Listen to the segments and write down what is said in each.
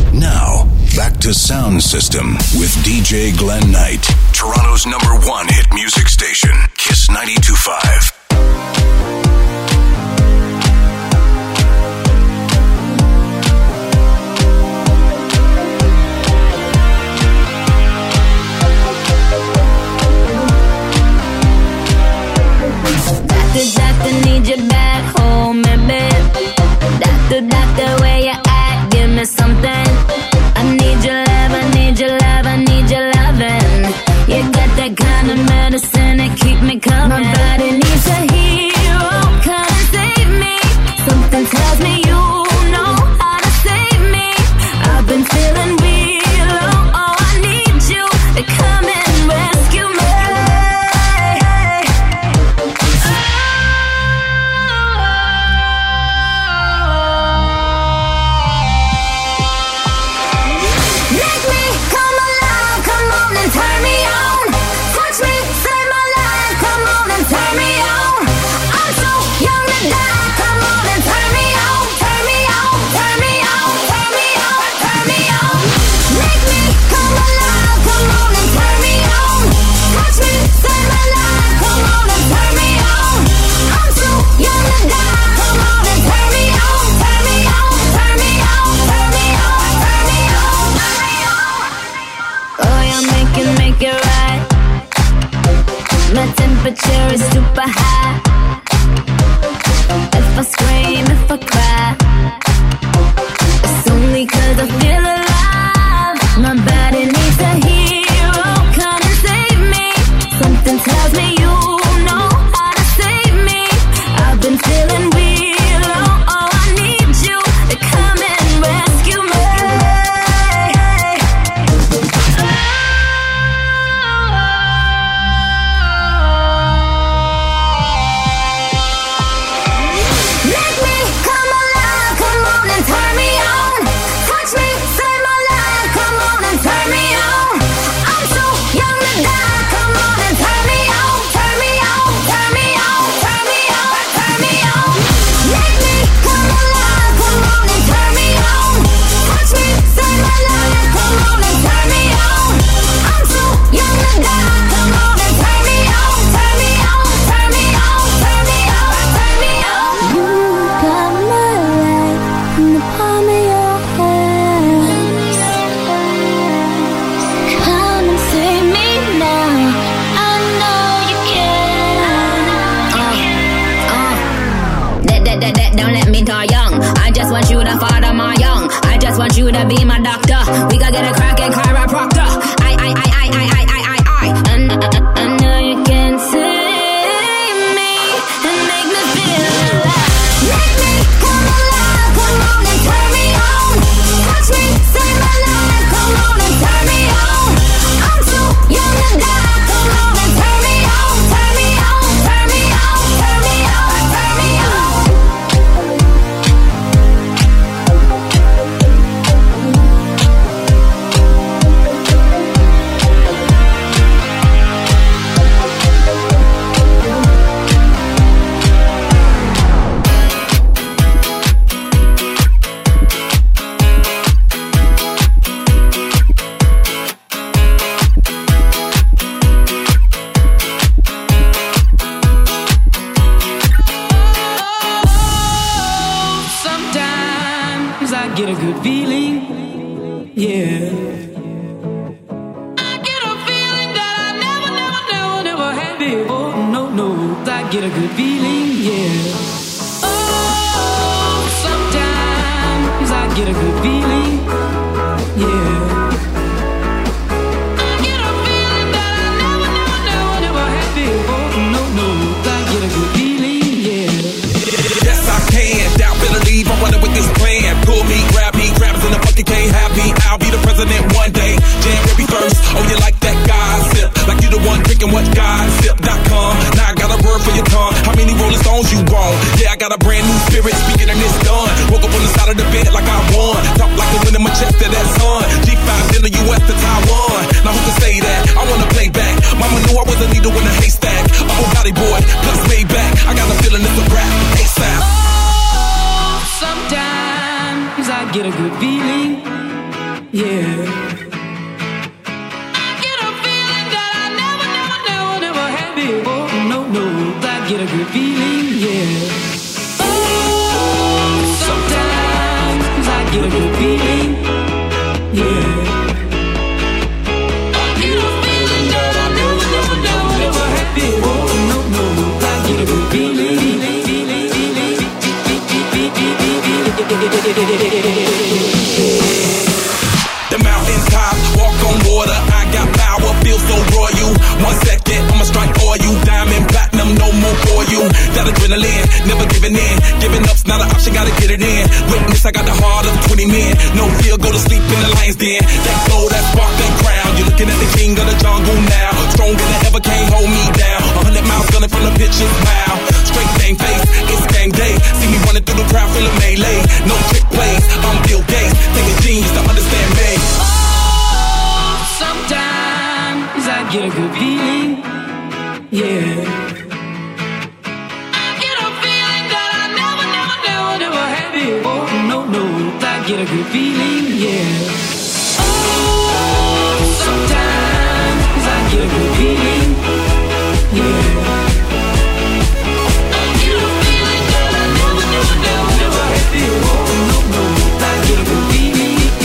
Now, back to Sound System with DJ Glenn Knight. Toronto's #1 hit music station, Kiss 92.5. Doctor, need you back home, baby. Doctor, where you at? Give me something. I need your love, I need your love, I need your loving. You got that kind of medicine that keep me coming. My body needs a hero, come and save me. Something tells me you know how to save me. I've been feeling real low, oh, I need you to come and rescue me. My temperature is super high. If I scream, if I cry, it's only 'cause I feel alive. My body needs a hero, come and save me. Something tells me you know how to save me. I've been feeling real low, oh, I need you to come and rescue me. Don't let me die young. I just want you to father my young. I just want you to be my doctor. We gotta get a crackin' chiropractor. I know you can save me and make me feel alive. Make me come alive, come on and turn me on. Touch me, save my life, come on and turn me on. I'm too young to die, come on and turn me on, turn me on, turn me on, turn me on, turn me on. Get a good feeling, yeah. I get a feeling that I never had before. No, I get a good feeling, yeah. Oh, sometimes I get a good feeling, yeah. I get a feeling that I never had before. No, I get a good feeling, yeah. Yes, I can. Doubt, better leave. I'm running with this plan. Pull me, grab me, grabs in the bucket can't have me. I'll be the president one day. January 1st. Oh, you like that gossip? Like you the one drinking what gossip.com. Now I got a word for your tongue. How many Rolling Stones you want? Yeah, I got a brand new spirit speaking and it's done. Woke up on the side of the bed like I won. Talk like the wind in my chest to that sun. G5 in the US to Taiwan. Now who can say that? I wanna play back. Mama knew I was a needle in a haystack. Oh, Valley boy, plus way back. I got a feeling it's a rap. ASAP. Sometimes I get a good feeling, yeah. I get a feeling that I never had before. No, I get a good feeling, yeah. Oh, sometimes I get a good feeling, yeah. I get a feeling that I never had before. No, I get a good feeling. The mountains top, walk on water. I got power, feel so royal. 1 second, I'ma strike for you. Diamond, platinum, no more for you. That adrenaline, never giving in. Giving up's not an option, gotta get it in. Witness, I got the heart of 20 men. No fear, go to sleep in the lion's den. That glow, that spark, that crown. You're looking at the king of the jungle now. Stronger than ever, can't hold me down. 100 miles gunning from the pitcher's mound. Straight bang face, it's game day. See me running through the crowd, feeling melee. No trick plays, I'm Bill Gates. Take a genius to understand me. Oh, sometimes I get a good feeling, yeah. I get a feeling that I never had before. No, I get a good feeling, yeah. Oh, sometimes I get a good feeling, yeah. I get a feeling that I never had before. No, I get a good feeling.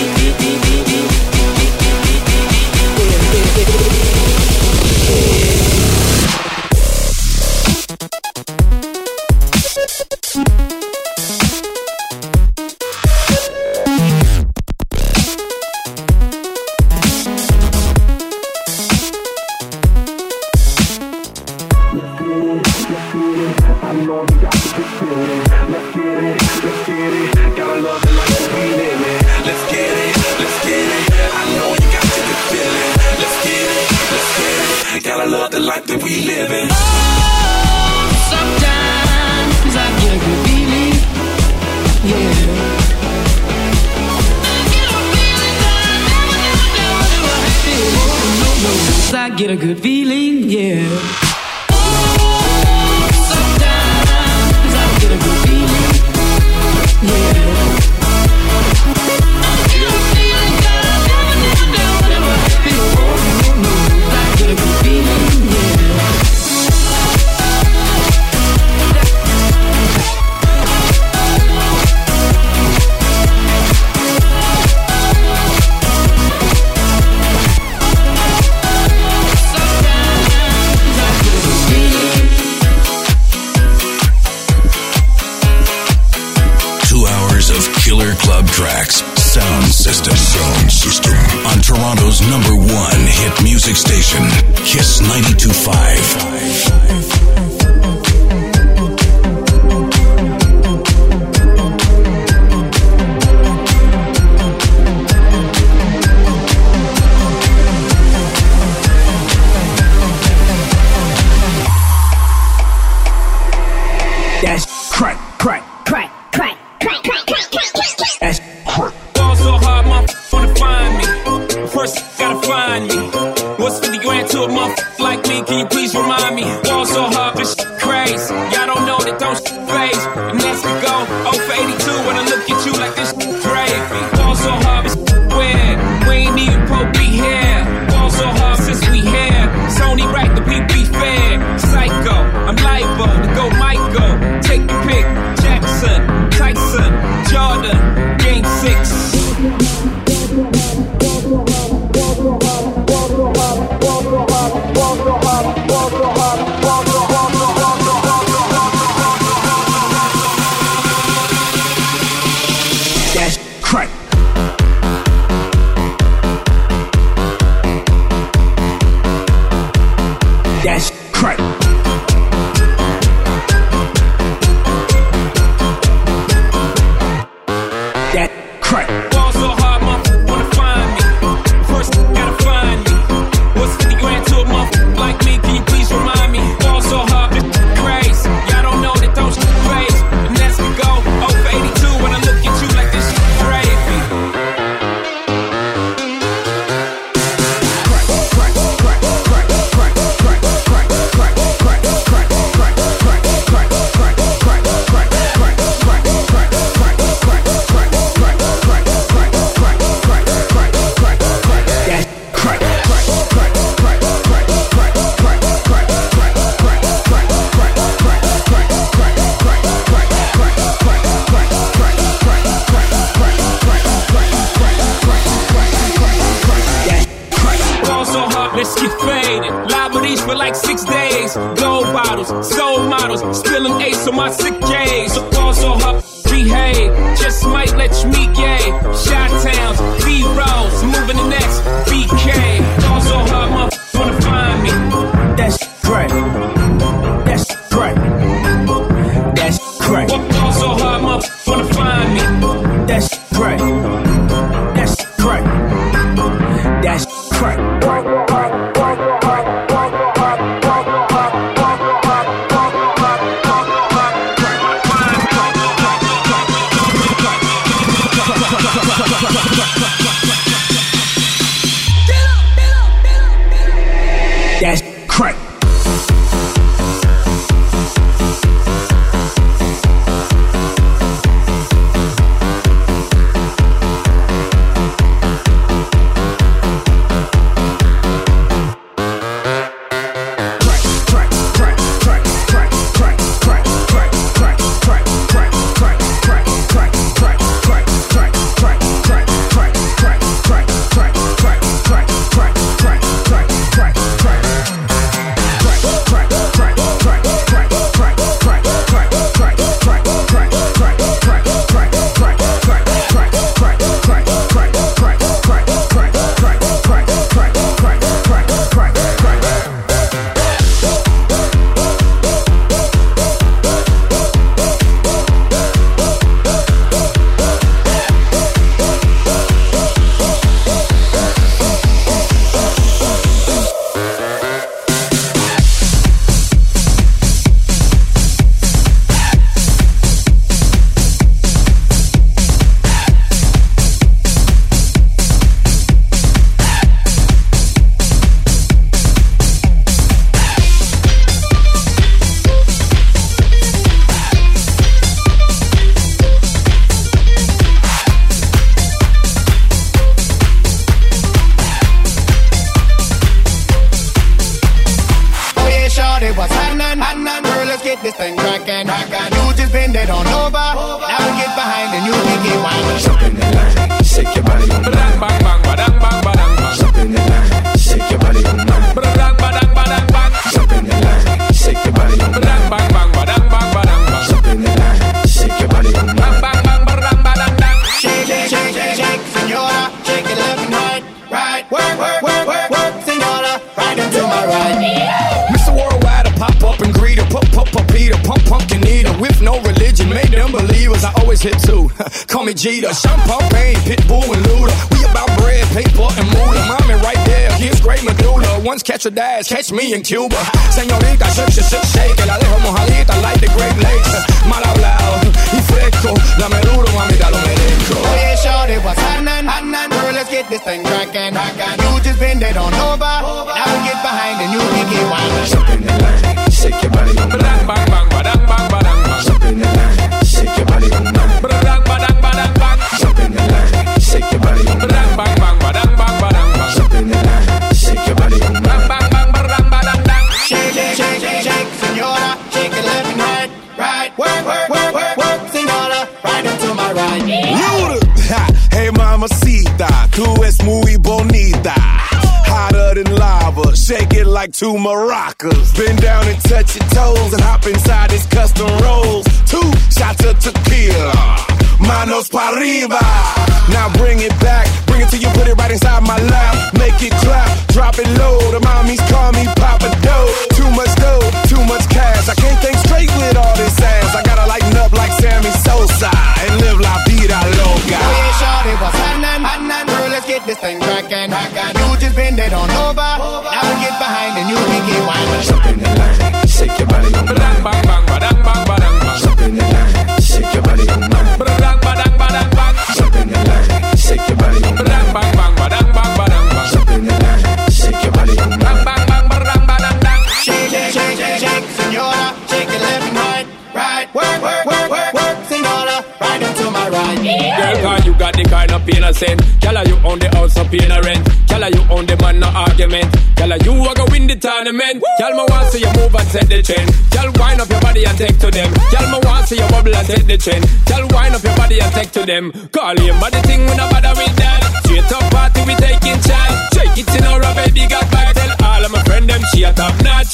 2 hours of killer club tracks. Sound System. On Toronto's #1 hit music station, Kiss 92.5. That's crack. That's crack. Ball so hard, motherfucker wanna find me. First, gotta find me. What's 50 grand to a motherfucker like me? Can you please remind me? Ball so hard, this shit crazy. Y'all don't know that those shit phase. And that's the go. 0 for 82 when I look at you like this shit gravy. Ball so hard, this shit weird. We ain't even supposed to be here. Ball so hard since we here. It's only right the people be fair. Psycho, I'm liable to go Michael. Take the pick. Jackson, Tyson, Jordan, Game 6. for like 6 days. Gold bottles, soul models, spilling ace on my sick days. So also her behave, just might let you meet gay. Shot towns, B-rolls, moving the next BK. Also her motherfuckers wanna find me. That's crack. That's crack. That's crack. Also her motherfuckers wanna find me. That's crack. That's crack. That's crack. That's crack. Jeter, Sean Pain, Pitbull and Luda. We about bread, paper and moolah. Mommy right there, here's great medulla. Once catch a dash, catch me in Cuba. Señorita, shake, la dejo mojadita like the Great Lakes. Mal hablado y fresco, dame duro, mamita, lo merezco. Oh yeah, shorty, what's happening? Girl, let's get this thing crackin'. You just bend it on over. I will get behind and you can get wild. Jump in the line, shake your body on mine. Bang, bang, badang, bang, badang. Jump in the line, shake your body on mine. Badang, badang, badang, bang. Jump in the line, shake your body on mine. Bang, bang, bang, badang, bang, badang. Jump in the line, shake your body on mine. Bang, bang, badang, badang, bang. Shake, shake, shake, shake, shake, senora. Shake it left and right, right. Work, work, work, work, work, senora. Right into my right. Hey, mamacita, tú es muy bonita. Hotter than lava, shake it like two maracas. Bend down and touch your toes and hop inside this custom rolls. 2 shots of tequila, manos pa' arriba. Now bring it back, bring it till you put it right inside my lap. Make it clap, drop it low, the mommies call me Papa Dough. Too much dough, too much cash, I can't think straight with all this ass. I gotta lighten up like Sammy Sosa and live la vida loca. Oh yeah, shorty, what's happening? Girl, let's get this thing crackin'. You just bend it on over. I will get behind and you can get wild. Jump in the line, shake your body on mine. Bang, bang, badang, bang, badang. Jump in the line, shake your body on mine. Bang, badang, badang, bang. Jump in the line, shake your body on mine. Bang, bang, badang, bang, badang. Jump in the line, shake your body on mine. Bang, bang, badang, badang, bang. Shake, shake, shake, shake, shake, senora. Shake it left and right, right. Work, work, work, work, work, senora. Right into my right. Girl, cause you got the kind of pain I send. Girl, you own the house, no paying a rent. Girl, you own the man, no argument. Girl, you are gonna win the tournament. Girl, me want see you move and set the trend. Girl, wind up your body and take to them. Girl, me want see you bubble and take the trend. Girl, wind up your body and take to them. Call him, but the thing we no bother with that. Straight up party, we taking chance. Shake it in our baby, got back. Tell all of my friends them she a top notch.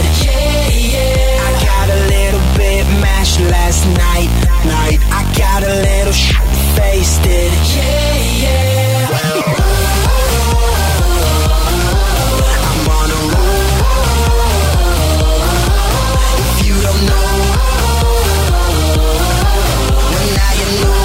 Yeah, yeah. I got a little bit mashed last night. I got a little faced it. Yeah, yeah. I'm on a roll. If you don't know, well now you know.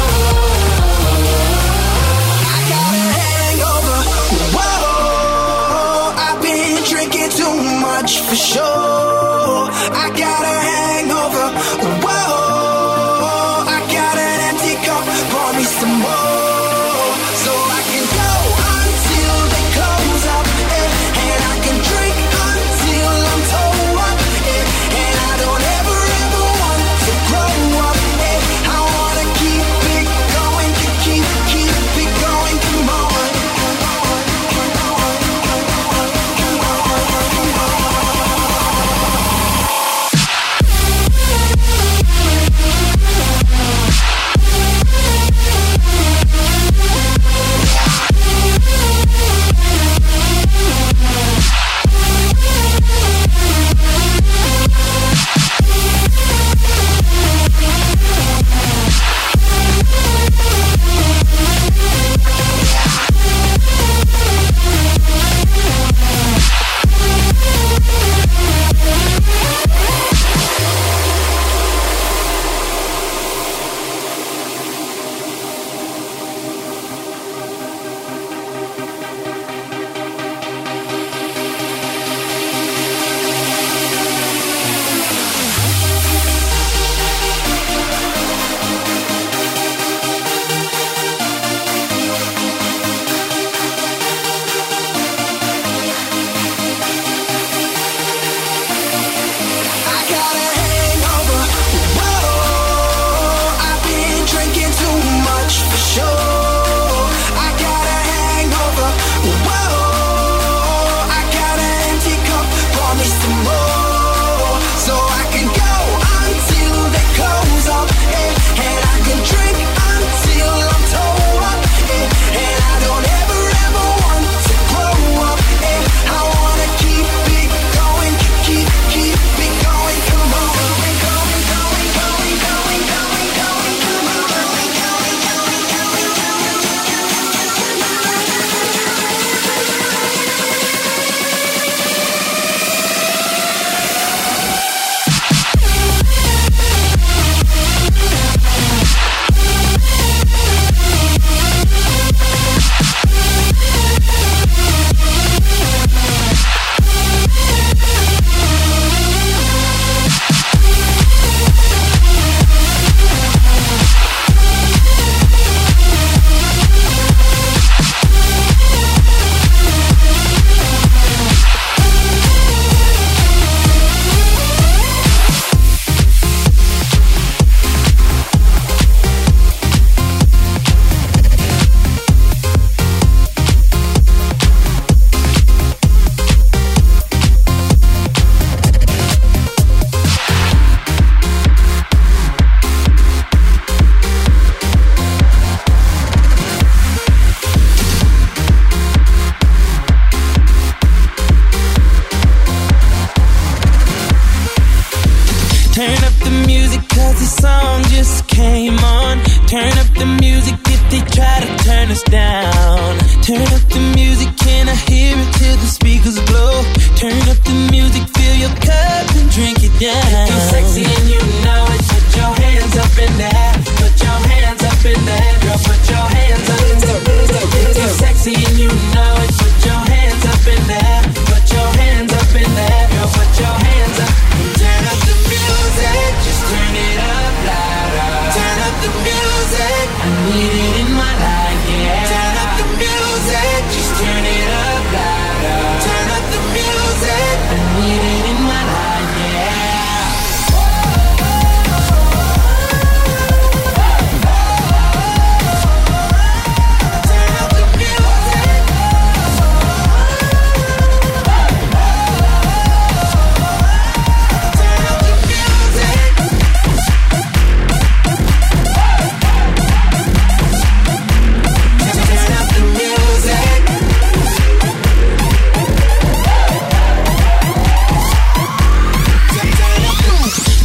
I got a hangover. Whoa, I've been drinking too much for sure. I got a hangover. Whoa. Some more, so I can go until they close up, and I can drink until I'm toe up, and I don't ever want to grow up, I wanna keep it going, keep it going, come on.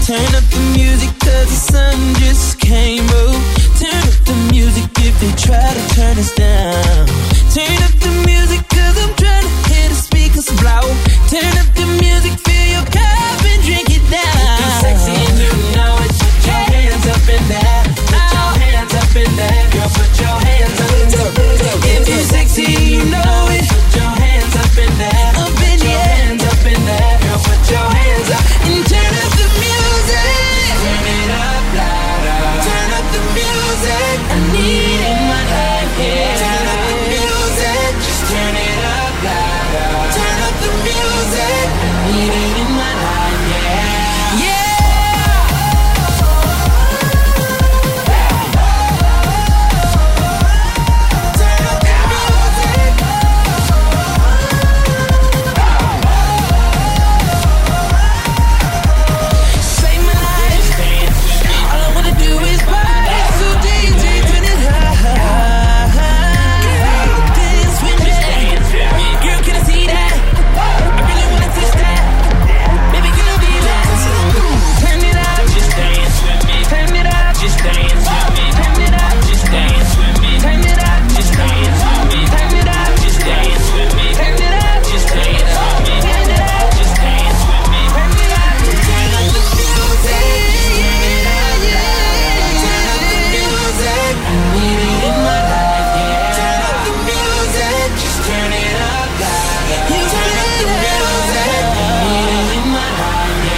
Turn up the music 'cause the sun just came up. Turn up the music if they try to turn us down. Turn up the music 'cause I'm trying to hear the speakers blow. Turn up the music, fill your cup and drink it down. If you're sexy and you know it, put your hands up in there. Put your hands up in there. Girl, put your hands up in there. If you're sexy and you know it, put your hands up in there. Up in your hands up in there. Girl, put your hands up and turn up the music. Turn it up louder. Turn up the music. I need it in my life, yeah. Turn up the music. Just turn it up louder. Turn up the music. I need it in my life, yeah. Yeah.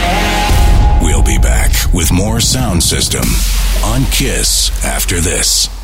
With more Sound System on Kiss after this.